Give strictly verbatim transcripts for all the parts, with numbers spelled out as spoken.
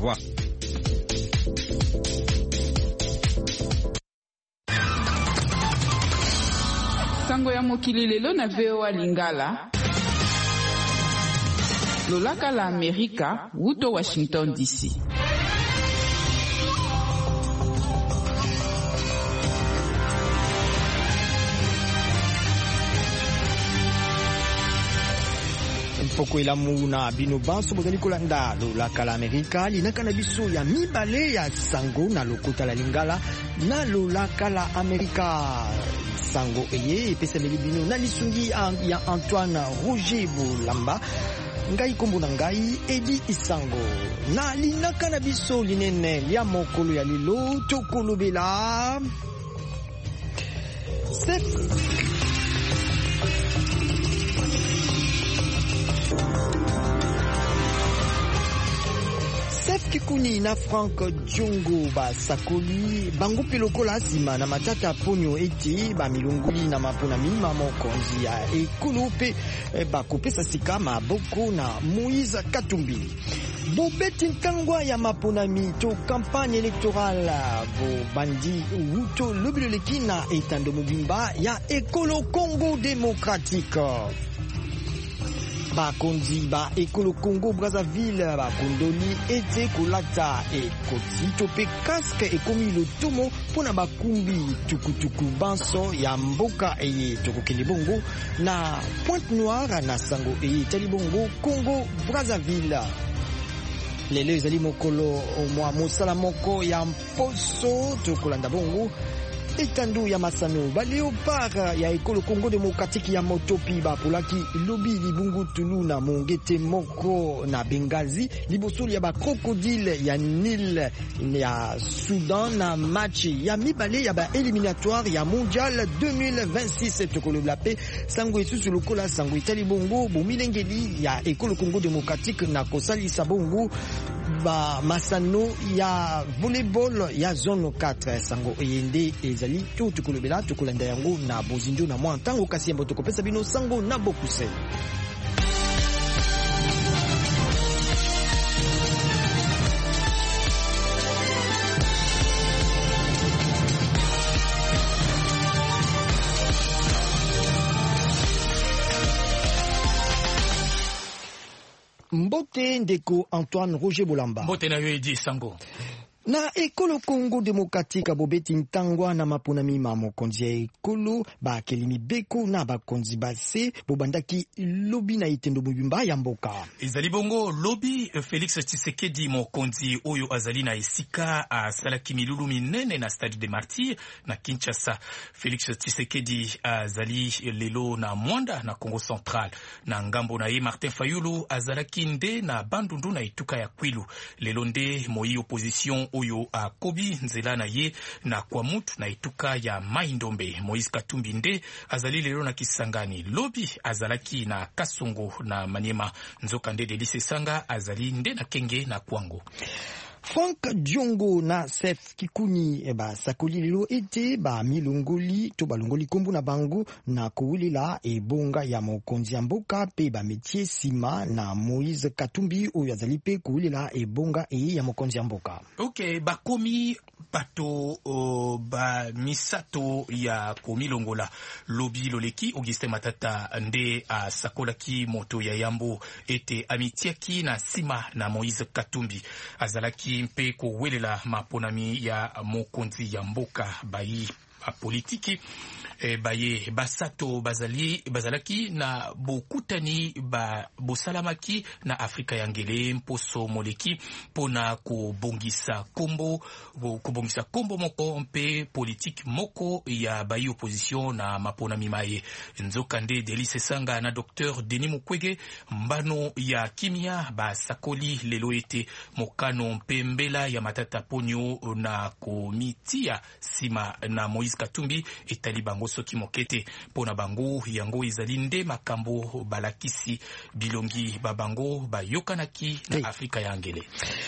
revoir. Sango ya mokili lelo na V O A Lingala. Lolaka la Amerika, wuto Washington D C. Poko elamu na bino banso bozali kolanda lolaka la Amerika linaka na biso ya mibale ya sango na lokota la Lingala na lolaka la Amerika. Sango eye epesameli bino na lisungi ya Antoine Roger Bolamba. Ngai kombo na ngai Edi Isango. Na linaka na biso linene ya mokolo ya lelo tokolobela Sef Sef Kikuni na Frank Diongo ba sakoli bango pelokola sima na matata ponyo eti ba milunguli na mapona mima mokonzi ya ekolo pe ba kopesa sika maboko na Moïse Katumbi. Bobeti ntangwa ya maponami to campagne électorale bo bandi wuto lobiloleki na etando mobimba ya ekolo Congo démocratique. Bakonzi ba ekolo Congo Brazzaville bakondoli ete kolata ekoti tope casque ekomi lotomo pona bakumbi tukutuku banso ya mboka eye tokokende bongo na Pointe Noire na sango eye tali bongo Congo Brazzaville. Lelo ezali mokolo mwa mosala moko ya mposo tokolanda bongo etandu ya masano ba léopard ya ekolo Congo démocratique ya motopi ba polaki lobi libungu tulu na mongete moko na Bengazi libosoli ya ba crocodile ya Nil ya Soudan na match ya mibale ya ba éliminatoire ya mondial deux mille vingt-six tokoloba pe sango esusu lokola sango itali bongo bomilengeli ya ekolo Congo démocratique na kosalisa bongo ba masano ya volleyball ya zone quatre sango eyende ezali to tukolobela tukolanda yango na bozindo na mwa ntango kasi yambo tokopesa bino sango na bokuse. Mbote ndeko Antoine Roger Bolamba. Mbote na yo Edi Sango. Na ekolo Congo démocratique bobeti ntangwa na maponami ma mokonzi ya ekolo ba kelimi beko na bakonzi base bobandaki lobi na itendo mobimba ya mboka. Ezali bongo lobi Félix Tshisekedi mokonzi oyo azali na esika asalaki milulu minene na Stade des Martyrs na Kinshasa. Félix Tshisekedi azali lelo na Mwanda na Congo Central. Na ngambo na ye Martin Fayulu azalaki nde na Bandundu na Ituka ya Kwilu. Lelo nde moi opposition oyo akobi nzela na ye na kwa mutu na Ituka ya Maindombe. Moïse Katumbi nde azali lelo na Kisangani. Lobi azalaki na Kasongo na Maniema. Nzoka nde Delice Sanga azali nde na Kenge na Kwango. Frank Diongo na Sef Kikuni eba sakoli lelo ete ba milongoli to balongoli kombu na bango na kowulela ebonga ya mokonzi ya mboka pe ba metie sima na Moïse Katumbi oyo azali pe kowulela ebonga e ya mokonzi ya mboka. Okay, bakomi bato uh, ba misato ya komilongola lobi loleki Augustin Matata nde uh, sakolaki moto ya yambo ete amitiaki na sima na Moïse Katumbi azalaki mpe kowelela maponami ya mokonzi ya mboka bayi politiki e, baye basato bazali bazalaki na bokutani ba bosalamaki na Afrika ya ngele mposo moleki pona kubongisa kombo kubongisa kombo moko mpe politiki moko ya bayi opposition na mapona mimaye. Nzoka nde Delice Sanga na Docteur Denis Mukwege mbano ya kimia ba sakoli lelo ete mokano mpe mbela ya matata ponyo na komitia sima na Moïse Katumbi etali bango soki mokete pona bango yango izali nde makambo balakisi bilongi babango bayokanaki na hey. Afrika ya ngele.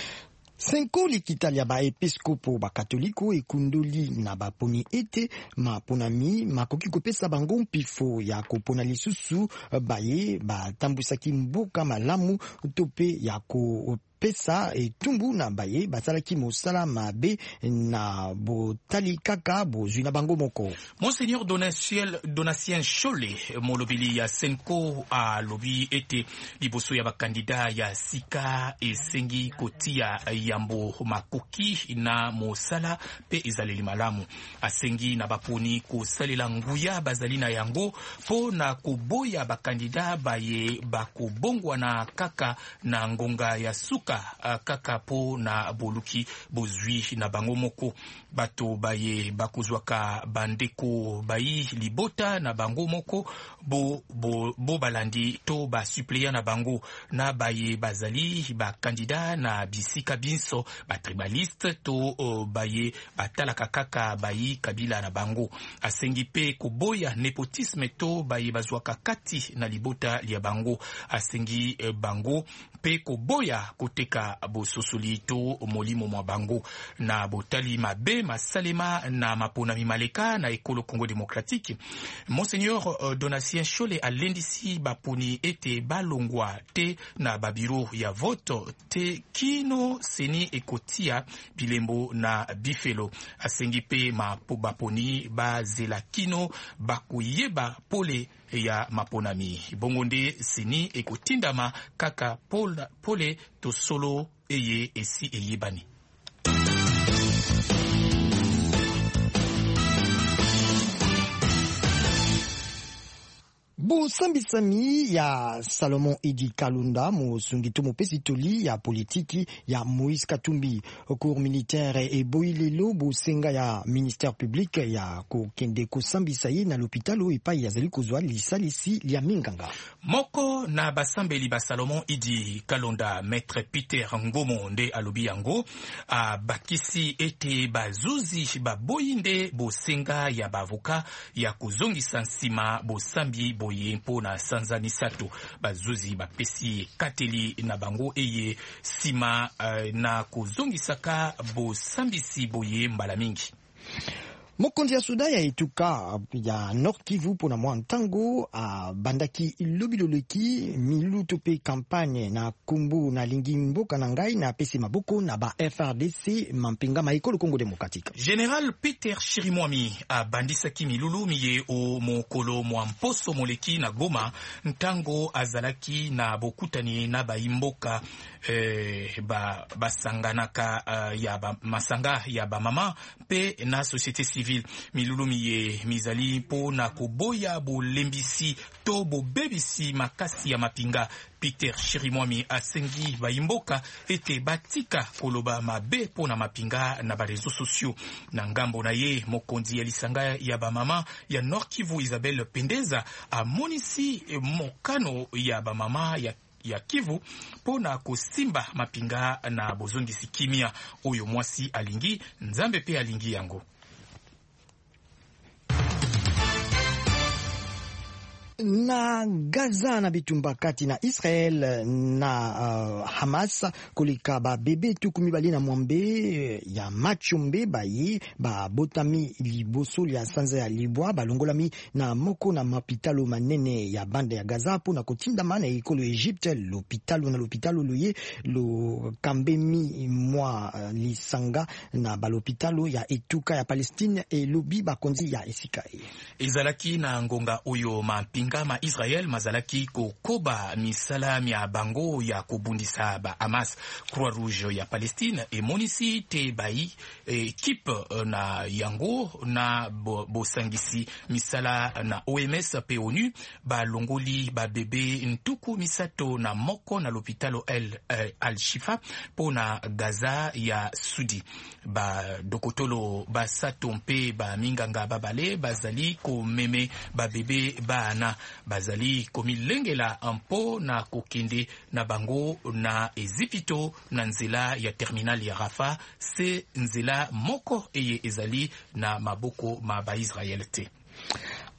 Senko likitalia ba episkopo ba katoliko ekundoli na baponi ete maponami makoki kopesa bango mpifo ya kopona lisusu baye batambusaki mboka malamu tope ya ko pesa etumbu na baye bazalaki mosala mabe na botali kaka bozwi na bango moko. Monseigneur Donatien, Donatien Chole molobeli ya Senko a lobi ete liboso ya bakandida ya sika esengi kotia yambo makoki na mosala pe ezaleli malamu. Asengi na baponi kosalela nguya bazali na yango po na koboya bakandida baye bakobongwa na kaka na ngonga ya suka kaka po na boluki bozwi na bango moko. Bato baye bakozwaka bandeko bayi libota na bango moko bo, bo, bo balandi to ba suppléant na bango na baye bazali ba kandida na bisika binso ba tribaliste to uh, baye batalaka kaka bayi kabila na bango. Asengi pe koboya nepotisme to baye bazwaka kati na libota lia bango. Asengi eh, bango pe koboya koteka bososoli to molimo mwa bango na botali mabe masalema na maponami maleka na ekolo Congo démocratique. Monseigneur uh, Donatien Chole alendisi baponi ete balongwa te na babiro ya voto te kino seni ekotia bilembo na bifelo. Asengi pe mapo baponi bazela kino bakuyeba pole ya maponami. Bongonde seni ekotindama kaka pole, pole to solo eye esi eyebani. Bosambisami ya Salomon Idi Kalunda musungito mopesi toli ya politiki ya Moïse Katumbi cours militaire e boilelo bosenga ya ministère public ya kokende kosambisa ye na l'hôpital epai yazali kozwa lisalisi lia minganga. Moko na basambeli ba Salomon Idi Kalunda maître Peter Ngomo nde alobi yango a bakisi ete bazuzi baboyinde bosenga ya bavoka ya kuzongisa nsima bosambi boye mpo na sanza misato. Bazuzi bapesi kateli na bango eye sima uh, na kuzongisaka bosambisi boye mbala mingi. Mokonzi ya Suda ya etuka ya Nord Kivu pona mwa ntango a bandaki lobiloleki miluto pe campagne na kumbu na lingi mboka na ngai na pesi maboko na ba F R D C mampinga maikolo Congo démocratique. Général Peter Chirimwami a bandisaki milulu miye o mokolo mwa mposo moleki na Goma ntango azalaki na bokutani na baimboka eh, ba basanganaka uh, ya ba masanga ya ba mama pe na société civile. Milulu miye mizali po na koboya bolembisi to bobebisi makasi ya mapinga. Peter Chirimwami asengi baimboka ete batika koloba mabe po na mapinga na ba réseaux sociaux. Na ngambo na ye mokonzi ya lisanga ya bamama ya Nord Kivu Isabelle Pendeza amonisi mokano ya bamama ya ya Kivu pona kosimba mapinga na bozongisi kimia oyo mwasi alingi nzambe pe alingi yango. Na Gaza na bitumba kati na Israel na uh, Hamas kolika ba bebe tukumi bali na mwambe ya machombe bayi ba botami liboso ya sanza ya libwa balongolami na moko na mapitalo manene ya bande ya Gaza po na kotinda mana ekolo Egypte l'hôpital na l'hôpital loye lo kambemi mwa uh, lisanga na ba l'hôpital ya etuka ya Palestine e lobi bakonzi ya esikai ezalaki na ngonga oyo mampinga ma Israel mazalaki kokoba misala ya bango ya kobundisa ba Hamas. Croix Rouge ya Palestine e monisi te bai equipe na yango na bosangisi bo misala na O M S pe ONU ba longoli ba bebe ntuku misato na moko na l'hôpital El Al-Shifa po na Gaza ya Sudi. Ba dokotolo ba satompe ba minganga babale bazali ko meme ba bebe ba na bazali komilengela ampo na kokende na bango na ezipito na nzela ya terminal ya Rafa se nzela moko eye ezali na maboko ma ba Israel te.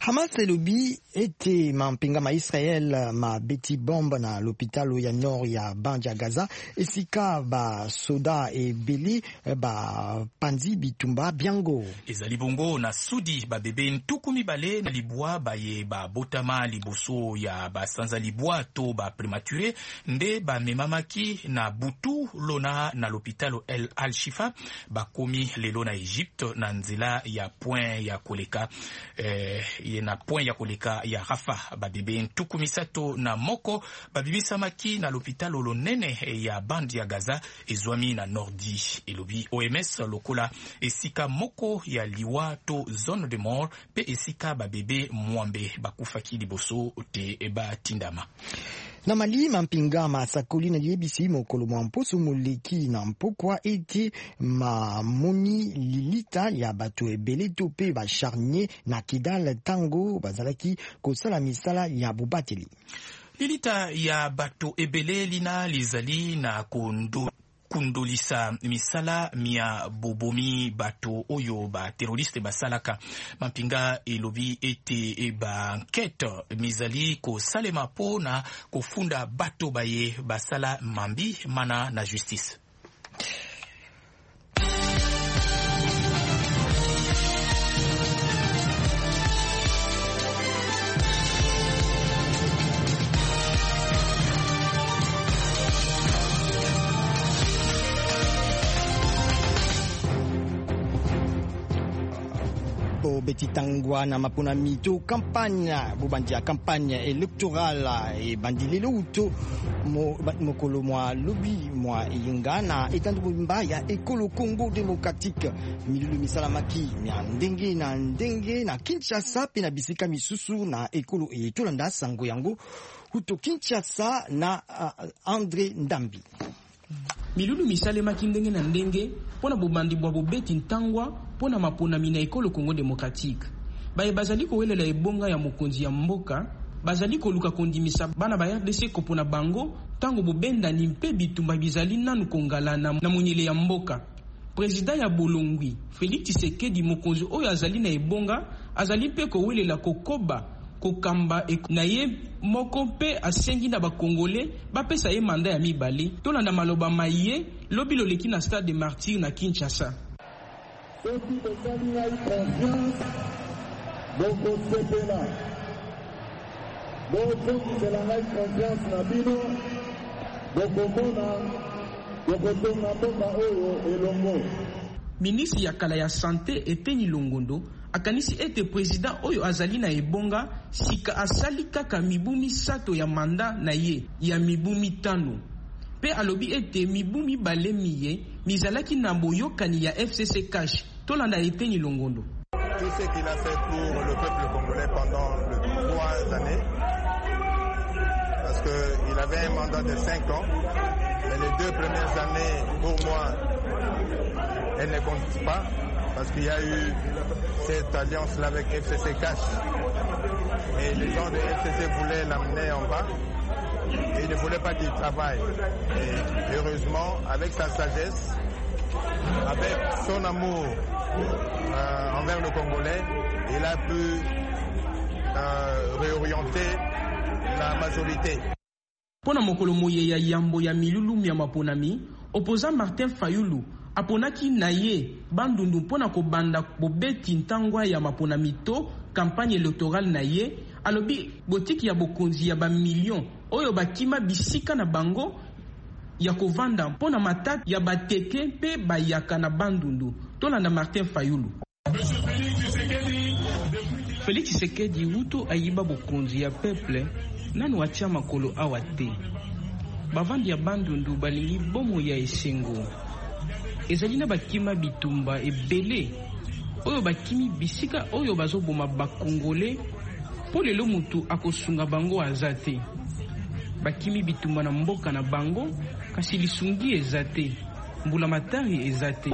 Hamas elobi ete mampinga ma Israel ma beti bombe na l'hôpital ya nord ya banja Gaza esika ba soda e beli ba panzi bitumba biango ezali bongo na sudi ba bebe ntuku mibale na libwa baye ba botama liboso ya ba sanza libwa to ba prématuré nde ba memamaki na butu lona na l'hôpital El Al-Shifa bakomi lelo na Egypte na nzela ya point ya koleka eh, na point ya koleka ya Rafa babebe ntuku misato na moko babibisamaki na l'hôpital olonene ya bandi ya Gaza ezwami na nordi elobi O M S lokola esika moko ya liwa to zone de mort pe esika babebe mwambe bakufaki liboso te eba tindama. Na Mali mampinga masakoli na yebisi mokolo mwa mposo moleki na mpokwa ete mamoni lilita ya bato ebele to pe bacharnier na Kidal tango bazalaki kosala misala ya bobateli. Lilita ya bato ebele lina lizali na kondo kundolisa misala mia bobomi bato oyo ba terroriste basalaka mampinga elobi ete ba enquête mizali ko salema po na kofunda bato baye basala mambi mana na justice. Betitangwa na mapona mito campagne bubandia campagne électorale e bandilelo uto mokolo mwa lobi mwa yingana etandu mbaya ekolo Congo démocratique milulu misalamaki mya ndenge na ndenge na Kinshasa pe na bisika misusu na ekolo etolanda sango yango uto Kinshasa na uh, André Ndambi. Milulu misalemaki ndenge na ndenge pona bobandi bwa bobeti ntangwa pona mapona mina ekolo Congo démocratique. Baye bazali kowelela ebonga ya mokonzi ya mboka, bazali koluka kondimisa bana ba R D C kopona bango tango bobenda ni mpe bitumba bizali nanu kongalana na monyele ya mboka. Président ya Bolongwi, Félix Tshisekedi mokonzi oyo azali na ebonga, azali mpe kowelela kokoba kokamba na ye moko pe asengi na bakongole bapesa ye manda ya mibale tolanda maloba maye lobi loleki na stade de Martyrs na Kinshasa. Soki tozali na confiance boko sepela bokokisela ngai confiance na bino bokomona bokotonga mboka oyo elongo. Ministre ya kala ya santé Eteni Longondo akanisi ete président oyo azali na ebonga sika asali kaka mibumi sato ya manda na ye ya mibumi tano pe alobi ete mibumi balemi ye mizalaki na boyokani ya F C C Cash tolanda Eteni Longondo. Tout ce qu'il a fait pour le peuple congolais pendant les trois années, parce qu'il avait un mandat de cinq ans, mais les deux premières années, pour moi, elles ne comptent pas, parce qu'il y a eu cette alliance-là avec F C C Cash. Et les gens de F C C voulaient l'amener en bas, et ils ne voulaient pas qu'il travaille. Et heureusement, avec sa sagesse, avec son amour euh, envers le Congolais, il a pu euh, réorienter la majorité. Pona mokolo moye ya yambo ya milulu ya maponami, opposant Martin Fayulu aponaki na ye bandundu pona kobanda bobeti ntangwa ya maponami to campagne électorale na ye alobi botiki ya bokonzi ya ba million oyo bakima bisika na bango ya kovanda pona matati ya bateke pe bayaka na bandundu tolanda Martin Fayulu. Félix Tshisekedi wuto ayiba bokonzi ya peuple nanu atia makolo awa te bavandi ya bandundu balingi bomo ya esengo ezali na bakima bitumba ebele oyo bakimi bisika oyo bazoboma bakongole po lelo mutu akosunga bango azate bakimi bitumba na mboka na bango kasi lisungi ezate mbula matari ezate.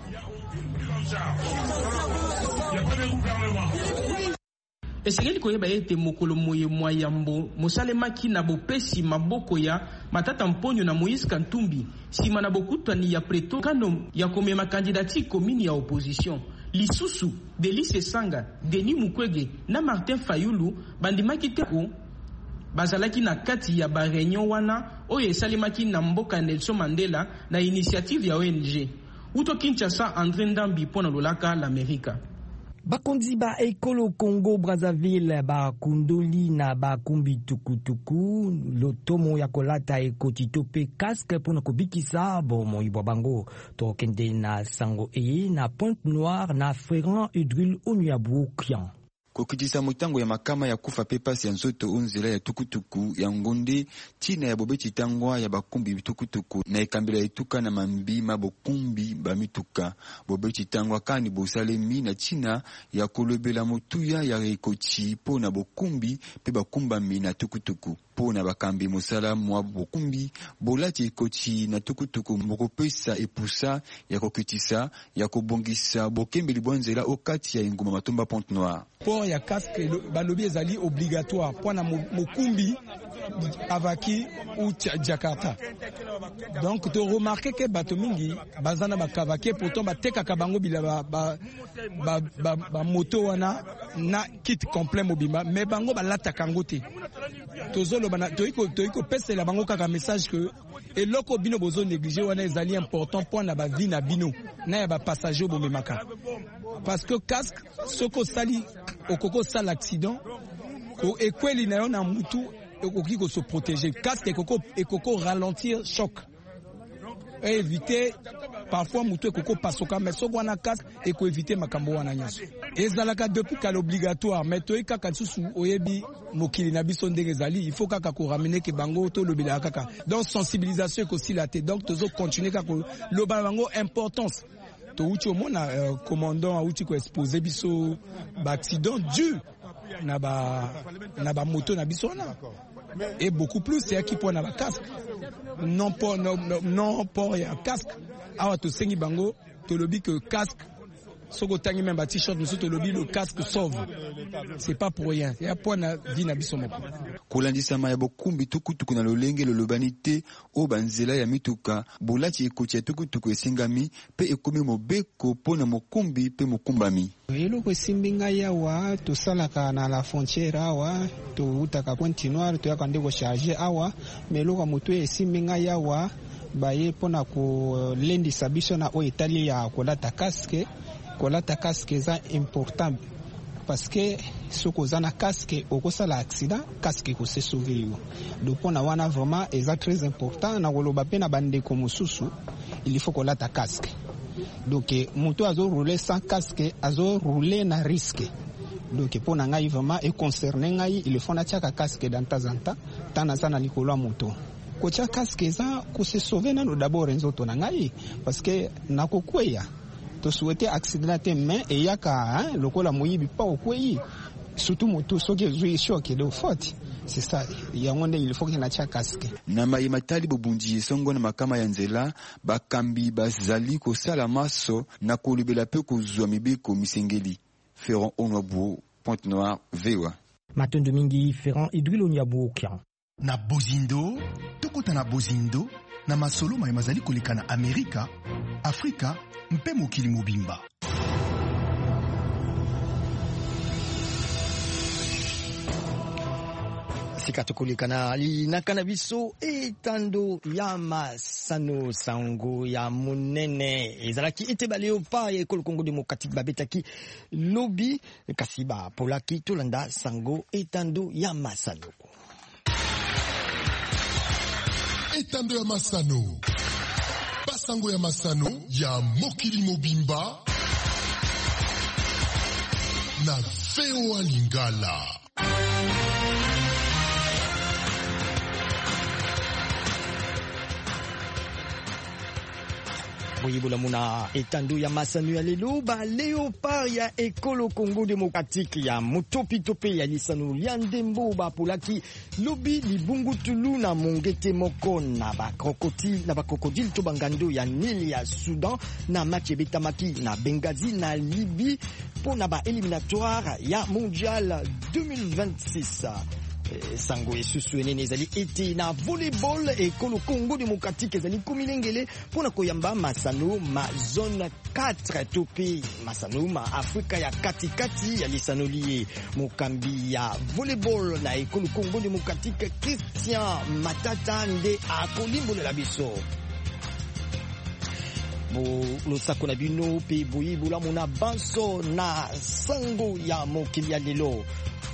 Esengeli koyeba ete mokolo moye mwa yambo mosalemaki na bopesi maboko ya Matata Mponyo na Moïse Katumbi sima na bokutani ya preto kano ya komema kandidati komini ya opposition lisusu Delice Sanga, Denis Mukwege na Martin Fayulu bandimaki teko bazalaki na kati ya ba réunion wana oyo esalemaki na mboka Nelson Mandela na initiative ya O N G. Uto Kinshasa, André Ndambi pona lolaka l'Amerika. Bakonzi ba ekolo Congo Brazzaville ba kundoli na ba kumbi tukutuku lotomo ya kolata ekotitope casque pona kobikisa bomo ibwa bango to kende na sango e na Pointe Noire na Ferrand Udril Onyabukian. Kokitisa mutango ya makama ya kufa pepasi ya nzoto unzela ya tukutuku ya ngonde tina ya bobeti tangwa ya bakumbi tukutuku na ekambila etuka na mambima bokumbi bamituka bobeti tangwa kani bosalemi na tina ya kolobela motuya ya ekoti po na bokumbi pe bakumba mina tukutuku po na bakambi mosala mwa bokumbi bolati ekoti na tukutuku mbokopesa epusa ya kokitisa ya kobongisa bokembeli bwanzela okati ya inguma matomba Pointe Noire. Port ya casque balobi ezali obligatoire pona mokumbi avaki ou Jakarta. Donc to remarquer que bato mingi bazana bakavake pourtant batekaka bango bila ba ba ba, ba, ba moto wana na kit complet mobimba mais bango balataka ngo te. Tozolo bana toiko toiko pesa la bango kaka message que et loko bino bozo négliger wana ezali important point na ba vie na bino na ya ba passager bomemaka. Parce que casque soko sali okoko sal accident o ekweli na yo na mutu okoki ko se protéger casque ekoko ekoko ralentir choc et éviter parfois mutu ekoko pasoka mais soko wana casque eko éviter makambo wana nyaso ezalaka depuis kala obligatoire mais to ekaka susu oyebi mokili na biso ndenge ezali il faut kaka ko ramener ke bango to lobela kaka donc sensibilisation ko silate donc tozo continuer kaka loba bango importance to uti omona uh, commandant auti ko exposer biso ba accident dû na ba na ba moto na biso na et beaucoup plus c'est qui pour na ba casque non pour non non pour ya casque awa to sengi bango to lobi que casque soko tangi même ba t-shirt nous to lobi le casque sauve c'est pas pour rien ya pour na vie na biso moko kolandisa maya bokumbi tukutuku na lolenge lolobanite o banzela ya mituka bolati ekoti ya tukutuku esengami pe ekomi mobeko pona mokumbi pe mokumbami eloko esimbi ngai awa tosalaka na la frontière awa toutaka Pointe Noire toyaka ndeko charge awa mais eloko moto esimbi ngai awa baye pona kolendisa biso na oyo etali ya kolata casque kolata casque eza important parce que soko oza na casque okosala accident casque ekose sauver yo donc pona wana vraiment eza très important na koloba pe na bandeko mosusu il faut kolata casque donc moto azo rouler sans casque azo rouler na risque donc pona ngai vraiment e concerné ngai il faut na tiaka casque dans temps en temps tana sana likolo ya moto kotia casque eza kose sauver nano d'abord nzoto na ngai parce que nakokweya to souhaiter accident te mais et yaka hein lokola moyibi pa okweyi surtout moto soki ezui choc de faute c'est ça yangonde il faut que na tia casque na mai matali bobundi songo na makama ya nzela bakambi bazali ko sala maso na kolibela pe kozwa mibeko misengeli Ferrand Onyabu Pointe Noire vewa Matondo mingi Ferrand Udril Onyabukian na bozindo tokota na bozindo na masolo mai mazali koleka na Amerika Afrika mpe mokili mobimba. Sikatukulika na linakana biso etando ya masano sango ya munene ezalaki etebale opa ya ekolo Congo Démocratique babetaki lobby kasiba polaki tolanda sango etando ya masano etando ya masano basango ya masano ya mokili mobimba na V O A Lingala. Boyibola muna etando ya masano ya lelo ba léopard ya ekolo Congo Démocratique ya motopi tope ya lisano ya ndembo ba polaki lobi libungutulu na mongete moko na ba crocodile na ba crocodile to bangando ya Nil ya Soudan na match betamaki na Benghazi na Libye pour na ba éliminatoire ya mondial deux mille vingt-six. sango esusu enene ezali ete na volleyball ekolo Congo démocratique ezali komilengele mpona koyamba masano ma zone quatre to pe masano ma Afrika ya katikati ya lisanoli ye mokambi ya volleyball na ekolo Congo démocratique Christian Matata nde akolimbolela biso losako na bino pe boyibola mona banso na sango ya mokili ya lelo.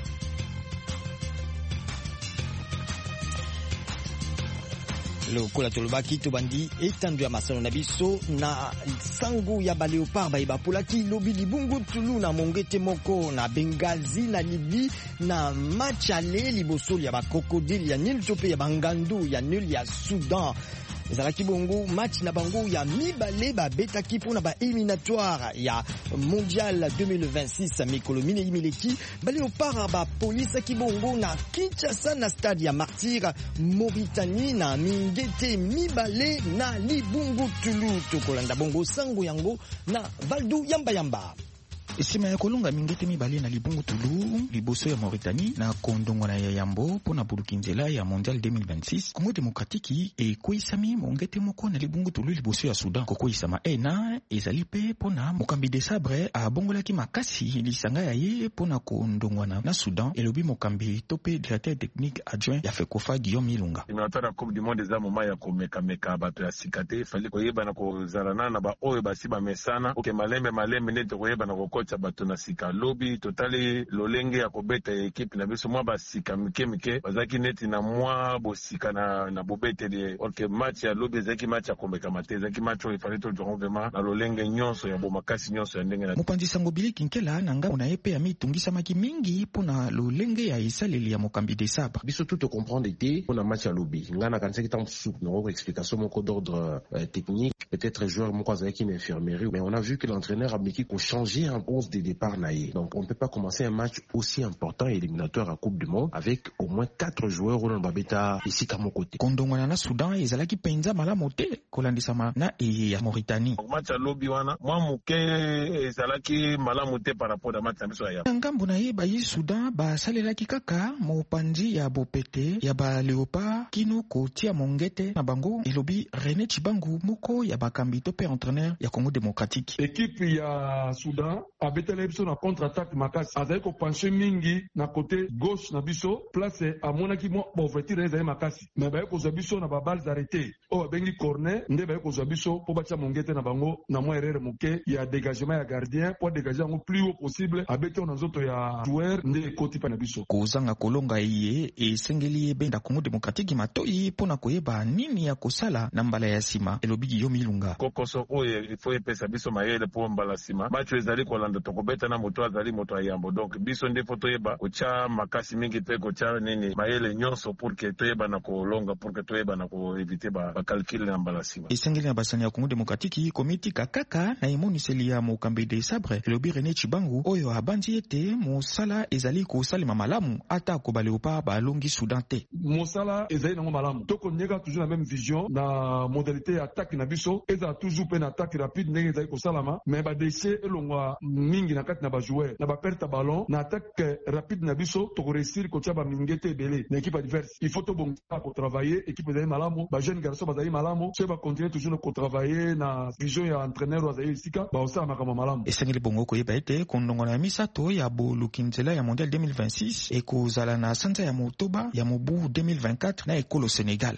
Lokola tolobaki tobandi etando ya masano na biso na sango ya baleopard bayeba polaki lobi libungu tulu na mongete moko na Bengazi na Libi na match ale libosoli ya bakrokodile ya Nil to pe ya bangandu ya Nil ya Soudan. Ezalaki bongo match na bango ya mibale babetaki mpona ba éliminatoire ya mondial deux mille vingt-six mikolo mine imileki baleopard bapolisaki bongo na Kinshasa na stade ya Martyr Mauritanie na mingete mibale na libungu tulu. Tokolanda bongo sango yango na Valdo Yamba Yamba. Esima ya kolonga mingete mibale na libungu tulu liboso ya Mauritanie na kondongwana ya yambo pona bulukinzela ya mondial deux mille vingt-six. Congo démocratique e koisami mongete moko na libungu tulu liboso ya Soudan. Koko isama ena ezali pe pona mokambi de sabre a bongolaki makasi lisanga ya ye pona kondongwana na Soudan. Elobi mokambi tope directeur technique adjoint ya Fekofa Guillaume Ilunga. Inaotara Coupe du Monde eza moma ya komeka meka bato ya sikate fali koyeba na kozalana na ba oyo basiba mesana oke malembe malembe nete koyeba na kokocha bato na sika lobi totali lolenge ya kobeta ekipe na biso mwa basika mike mike bazaki neti na mwa bosika na na bobete de orke match ya lobi ezaki match ya komeka mate ezaki match oyo ifali to joron vraiment na lolenge nyonso ya bomakasi nyonso ya ndenge na mopanzi sango bili kinkela na ngambo na epe ya mitungisa maki mingi pona lolenge ya isaleli ya mokambi de sabre biso tout comprendre ete pona match ya lobi ngana kanseki tant sou no explication moko d'ordre euh, technique peut-être joueur moko azaki na infirmerie mais on a vu que l'entraîneur a miki ko changer en onze de départ naïe. Donc on ne peut pas commencer un match aussi important et éliminatoire à Coupe du Monde avec au moins quatre joueurs au Babeta ici à mon côté. Kondongwana na Soudan ezalaki penza malamu te kolandisama na e ya Mauritanie. Match ya lobi wana mwa muke ezalaki malamu te par rapport à match na biso ya. Ngambo na ye ba yi Soudan ba salelaki kaka mopanzi ya bopete ya ba Léopard kino kotia mongete na bango elobi René Chibangu moko ya bakambi to pe entraîneur ya Congo démocratique. Équipe ya Soudan abetela biso na contre-attaque makasi azali ko pencher mingi na côté gauche na biso place amonaki mo ouverture ezali makasi mais baye kozwa biso na ba balles arrêtées o bengi corner nde baye kozwa biso po batia mongete na bango na mo erreur moke ya dégagement ya gardien pour dégager ngo plus haut possible abete na nzoto ya joueur nde koti pa na biso kozanga kolonga iye esengeli ebenda Congo démocratique matoi pona koyeba nini ya kosala na mbala ya sima elobi Guillaume Ilunga kokoso oye il faut epesa biso mayele po mbala sima match ezali kolanda tokobeta na moto azali moto ayambo donc biso nde foto yeba kocha makasi mingi pe kocha nini mayele nyonso pour que toyeba na kolonga pour que toyeba na ko éviter ba, ba calcul na mbala sima esengeli na basani ya Congo démocratique komiti kakaka na emoniseli ya mokambi de sabre elobi René Chibangu oyo abandi ete mosala ezali kosalema malamu ata ko baleopa balongi Soudan te mosala ezali nango malamu tokonyeka toujours la même vision na modalité ya attaque na biso eza toujours pe na attaque rapide ndenge ezali kosalama mais ba déchet elongwa mingi na kati na ba joueur na ba perte ballon na attaque rapide na biso to réussir ko tia ba mingete belé na équipe adverse il faut to bon ko travailler équipe ezali malamu ba jeune garçon bazali malamu c'est ba continuer toujours ko travailler na vision ya entraîneur azali sika ba osala makama malamu esengeli bongo ko yeba ete kondongona ya misato ya bolukinzela ya mondial deux mille vingt-six e kozala na sanza ya motoba ya mobu deux mille vingt-quatre na ekolo Sénégal.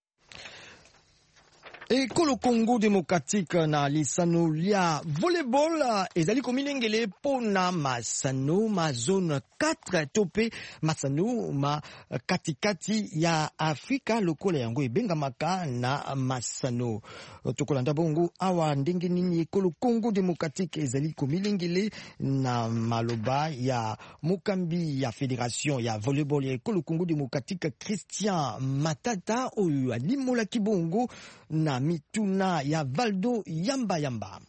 Ekolo Congo démocratique na lisano lia volleyball ezali komilengele pona masano ma zone quatre tope masano ma katikati ya Afrika lokola yango ebengamaka na masano tokolanda bongo awa ndenge nini ekolo Congo démocratique ezali komilengele na maloba ya mokambi ya fédération ya volleyball ya ekolo Congo démocratique Christian Matata oyo alimola kibongo na mituna ya Valdo Yamba Yamba.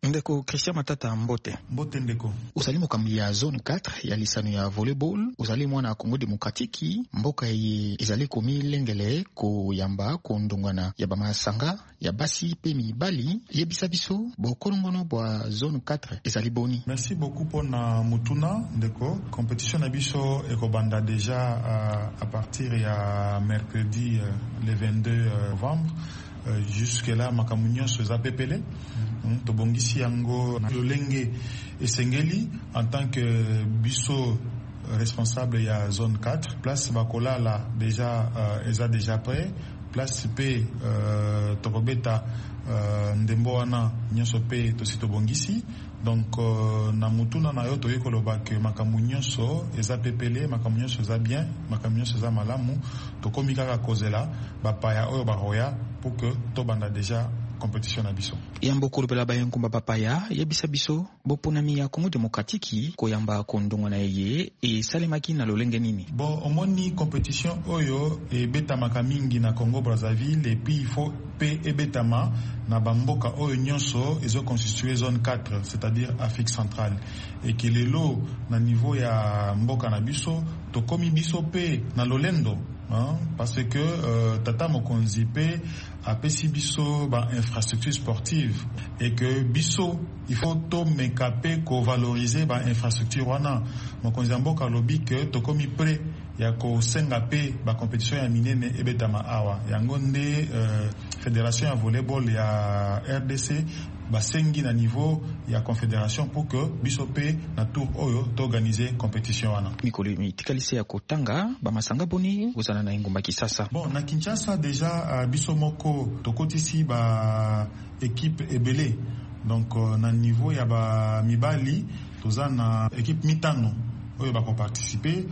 Ndeko Christian Matata Mbote. Mbote ndeko. Uzali mokambi ya zone quatre ya lisano ya volleyball, uzali mwana ya Congo Demokratiki, mboka ye izali komi lengele ko yamba ko ndongwana ya bamasanga ya basi pe mibali yebisa biso bokolongono bwa zone quatre izali boni. Merci beaucoup pour na mutuna ndeko. Compétition na biso ekobanda déjà à, à partir ya mercredi euh, le vingt-deux novembre. Euh, jusque là makamunyo soza pepele mm. tobongisi yango na lolenge esengeli en tant que biso responsable ya zone quatre place bakola là déjà euh, eza déjà prêt place pe euh, tokobeta euh, ndembo wana nyonso pe tosi tobongisi donc euh, na mutuna na yo toye koloba ke makambo nyonso eza pepele makambo nyonso eza bien makambo nyonso eza malamu tokomi kaka kozela bapaya oyo baroya pour que tobanda déjà compétition na biso yambo kolobela bayenkumba bapaya yebisa biso boponami ya Congo Demokratiki koyamba kondongo na ye e salemaki na lolenge nini. Bon omoni compétition oyo e betamaka mingi na Congo Brazzaville et puis il faut pe e betama na bamboka oyo nyonso ezo constituer zone quatre c'est-à-dire Afrique centrale et que lelo na niveau ya mboka na biso tokomi biso pe na lolendo. Hein, parce que euh, Tata Mokonzi pe apesi biso ba infrastructure sportive et que biso il faut to mekape ko valoriser ba infrastructure wana Mokonzi mboka lobi que tokomi prêt ya ko senga pe ba compétition ya minene ebetama awa yango nde euh, fédération ya volleyball ya R D C basengi na niveau ya confédération pour que biso pe na tour oyo to organiser compétition wana mikolo mitikalise ya kotanga ba masanga boni kozana na ingomba Kisasa. Bon na Kinshasa déjà uh, biso moko tokotisi ba équipe ebele donc uh, na niveau ya ba mibali tozana équipe mitano oyo bako participer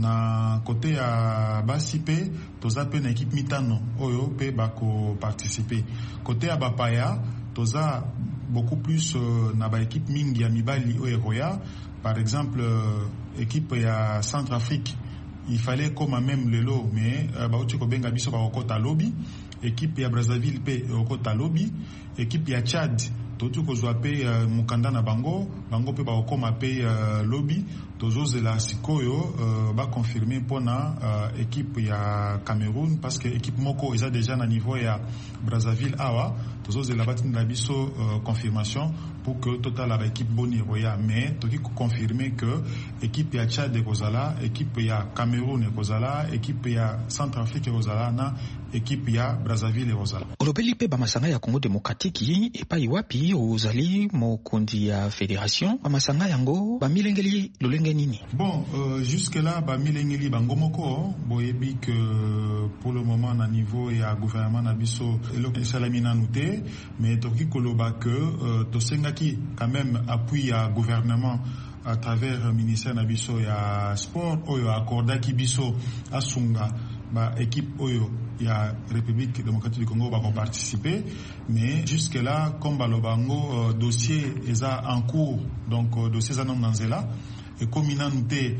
na côté ya basi pe toza pe na équipe mitano oyo pe bako participer côté ya bapaya toza beaucoup plus euh, na ba équipe mingi ya mibali oyo roya par exemple euh, équipe ya Centrafrique il fallait comme même lelo mais euh, ba uti ko benga biso ba okota lobby équipe ya Brazzaville pe okota lobby équipe ya Tchad totu ko zwa pe uh, mukanda na bango bango pe ba okoma pe uh, lobby tozozela sikoyo uh, ba confirmer pona uh, équipe ya Cameroun parce que équipe moko eza déjà na niveau ya Brazzaville awa tozozela batin na biso uh, confirmation pour que total la équipe boni roya mais toki ko confirmer que équipe ya Tchad de Kozala équipe ya Cameroun e Kozala équipe ya Centrafrique e Kozala na équipe ya Brazzaville e Kozala olobeli pe ba masanga ya Congo Demokratiki epai wapi ozali mokondi ya fédération ba masanga yango ba milengeli lolenge nini. Bon euh, jusque là ba milengeli bango moko boyebi que pour le moment na niveau ya gouvernement na biso eloko esalami nanu te mais toki koloba que euh, tosengaki quand même appui ya gouvernement à travers le ministère na biso ya sport oyo akordaki biso asunga ba équipe oyo ya République démocratique du Congo va participer mais jusque là comme balobango euh, dossier eza en cours donc euh, dossier za nanzela et comme inanute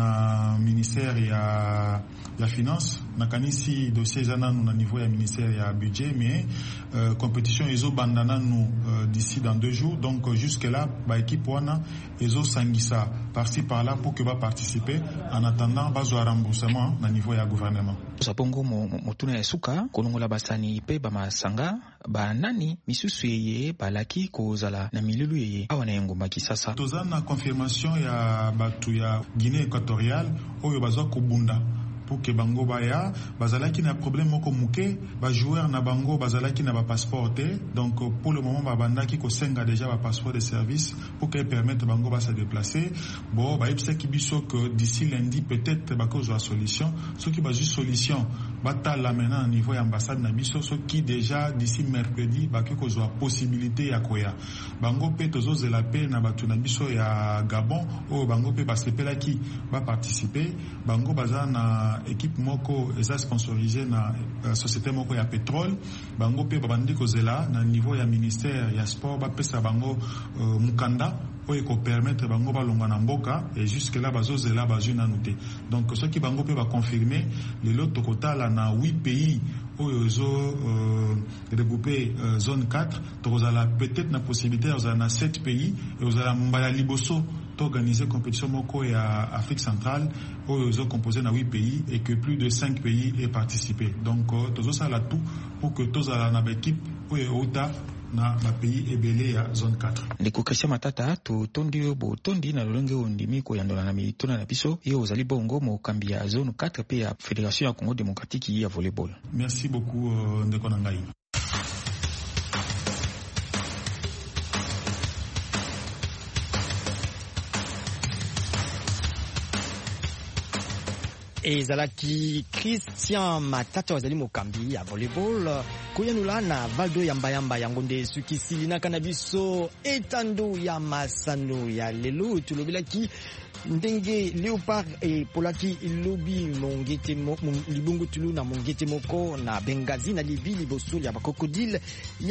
na ministère ya ya finance na kanisi dossier za nanu na niveau ya ministère ya budget mais euh, compétition ezo bandana nous euh, d'ici dans deux jours donc euh, jusque là ba équipe wana ezo sangisa par-ci par-là pour que ba participer en attendant bazo remboursement na niveau ya gouvernement. Sapongo motuna ya suka kolongola basani pe ba masanga ba nani misusu yeye balaki kozala na milulu yeye awa na ngomba Kisasa. Tozana confirmation ya batu ya Guinée équatoriale oyo bazwa kobunda pour que bango baya bazalaki na problème moko muke ba joueur na bango bazalaki na ba passeport donc pour le moment ba bandaki ko senga déjà ba passeport de service pour que permettre bango ba se déplacer bon ba epse ki biso que d'ici lundi peut-être ba cause la solution ce qui ba juste solution bata la maintenant au niveau ya ambassade na biso ce qui déjà d'ici mercredi ba ke cause la possibilité ya koya bango pe tozo zela pe na batu na biso ya Gabon o bango pe ba sepelaki ba participer bango baza na équipe moko eza sponsorisé na uh, société moko ya pétrole bango pe babandi kozela na niveau ya ministère ya sport ba pesa bango uh, mukanda oyo ko permettre bango balonga na mboka et jusque là bazozela bazu na noté donc ce qui bango pe ba confirmer le lot tokotala na huit pays oyo zo euh, regrouper euh, zone quatre tozala peut-être na possibilité ozala na sept pays et ozala mbala liboso d'organiser compétition moko ya Afrique centrale oyo zo composé na huit pays et que plus de cinq pays aient participé. Donc tozo sala tout pour que tozala na équipe oyo ota na ba pays ebele ya zone quatre. Ndeko Christian Matata to tondi bo tondi na lolenge ondimi ko yandola na mitona na biso yo ozali bongo mo kambi ya zone quatre pe ya Fédération ya Congo démocratique ya volleyball. Merci beaucoup uh, ndeko na ngai. ezalaki Christian Matata wazali mokambi ya volleyball koyanula na Valdo ya mbayamba yango nde suki silinaka na biso etando ya masano ya lelo tulobelaki ndenge Léopard et Polaki lobi mongete mo libungu tulu na mongete moko na Benghazi na Libye liboso ya ba crocodile